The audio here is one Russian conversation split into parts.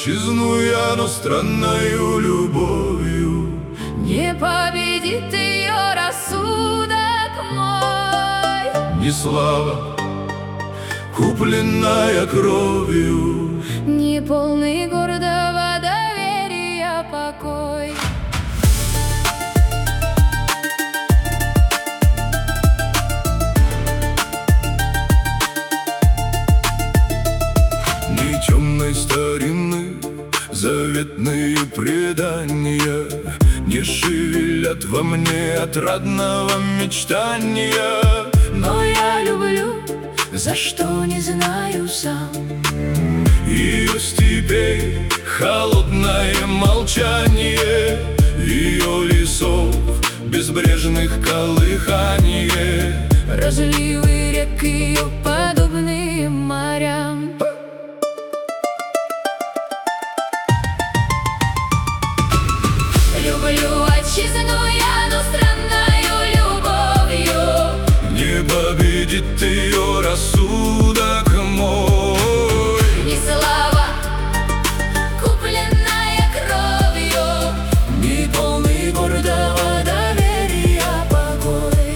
отчизну я, но странною любовью не победит ее рассудок мой. ни слава, купленная кровью, не полный гордого доверия покой. ни темной старины заветные предания не шевелят во мне отрадного мечтания. Но я люблю, за что не знаю сам. Ее степей холодное молчание, ее лесов безбрежных колыхание, разливы рек ее подобны морям. Люблю отчизну я, но странною любовью не победит ее рассудок мой. ни слава, купленная кровью, ни полный гордого доверия покой.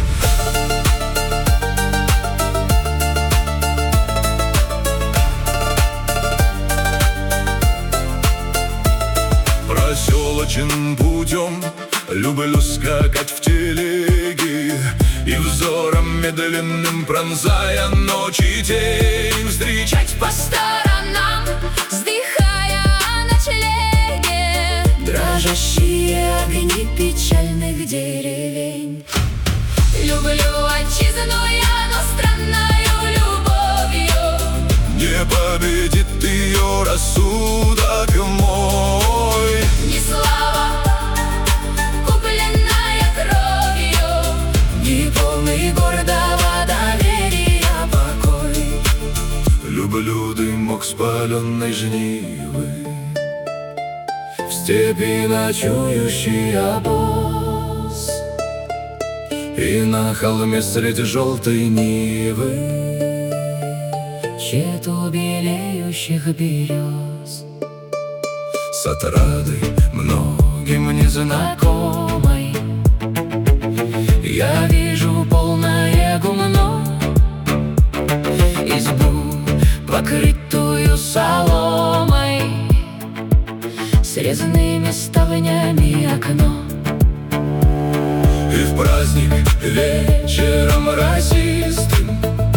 Проселочным путем люблю скакать в телеге, и взором медленным пронзая ночи тень, встречать По сторонам, вздыхая о ночлеге, дрожащие огни печальных деревень. Люблю отчизну я, но странною любовью не победит ее рассудок мой. ни слава, купленная кровью, Ни полный гордого доверия покой. люблю дымок спаленной жнивы, в степи ночующий обоз, и на холме среди желтой нивы Чету белеющих берез, с отрадой многим незнакомой я вижу полное гумно, избу, покрытую соломой, с резными ставнями окно. и в праздник вечером расистым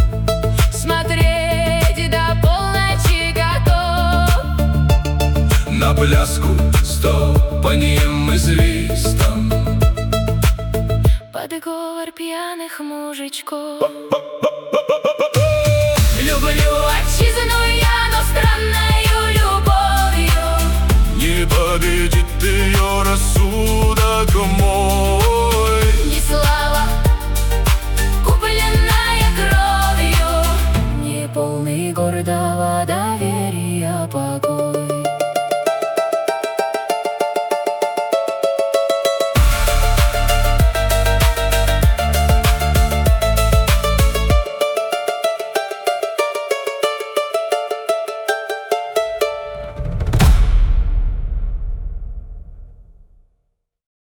Смотреть до полночи готов, на пляску с топаньем и свистом. под говор пьяных мужичков. Люблю отчизну я, но странною любовью Не победит